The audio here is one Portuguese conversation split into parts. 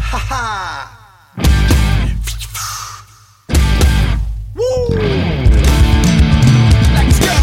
Haha! Let's go!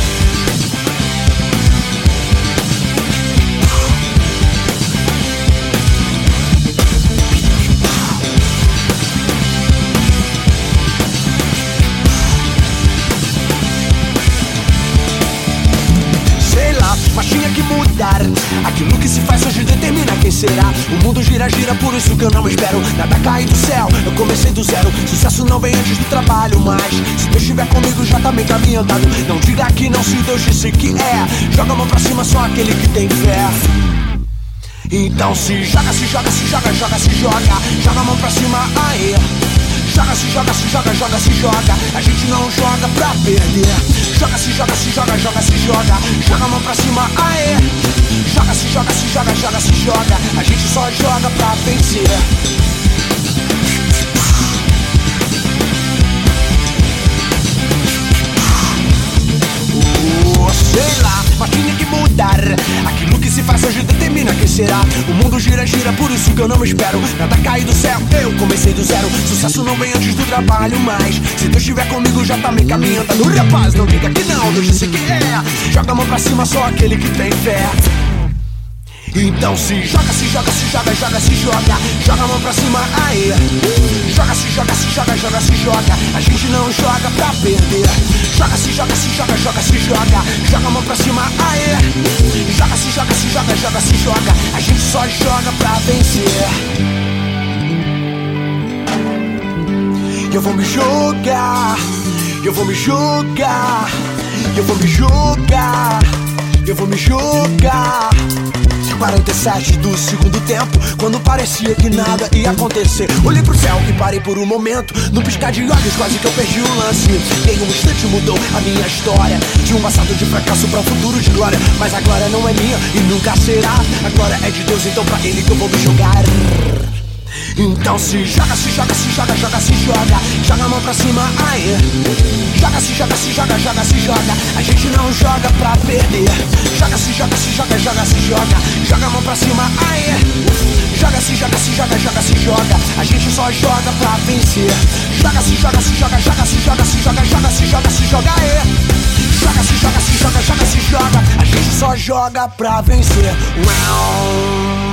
Sei lá, mas tinha que mudar. Aquilo que se faz hoje determina quem será. O mundo gira, gira, por isso que eu não espero nada cair do céu, eu comecei do zero. Sucesso não vem antes do trabalho, mas se Deus estiver comigo já tá meio caminho andado. Não diga que não, se Deus disse que é. Joga a mão pra cima, só aquele que tem fé. Então se joga, se joga, se joga, joga, se joga. Joga a mão pra cima, aê. Joga, se joga, se joga, joga, se joga. A gente não joga pra perder. Joga, se joga, se joga, joga, se joga. Joga a mão pra cima, aê. Joga, se joga, se joga, joga, se joga. A gente só joga pra vencer. Sei lá, mas tinha que mudar. Aquilo que se faz hoje determina quem será. O mundo gira, gira, por isso que eu não espero nada cair do céu, eu comecei do zero. Sucesso não vem antes do trabalho, mas se Deus estiver comigo já tá meio caminhando. Rapaz, não diga que não, Deus disse que é. Joga a mão pra cima, só aquele que tem fé. Então se joga, se joga, se joga, joga, se joga. Joga a mão pra cima, aê. Joga, se joga, se joga, joga, se joga. A gente não joga pra perder. Joga, se joga, se joga, joga, se joga. Joga a mão pra cima, aê. Joga, se joga, se joga, joga, se joga. A gente só joga pra vencer. Eu vou me jogar, eu vou me jogar, eu vou me jogar, eu vou me jogar. 47 do segundo tempo, quando parecia que nada ia acontecer. Olhei pro céu e parei por um momento. Num piscar de olhos quase que eu perdi o lance. Em um instante mudou a minha história. De um passado de fracasso pra um futuro de glória. Mas a glória não é minha e nunca será. A glória é de Deus, então pra Ele que eu vou me jogar. Então se joga, se joga, se joga, joga, se joga. Joga a mão pra cima, aê. Joga, se joga, se joga, joga, se joga. A gente não joga pra perder. Joga, se joga, se joga, joga, se joga. Joga a mão pra cima, aê. Joga, se joga, se joga, joga, se joga. A gente só joga pra vencer. Joga, se joga, se joga, joga, se joga, se joga, joga, se joga, se joga, aê. Joga, se joga, se joga, joga, se joga. A gente só joga pra vencer. Uau.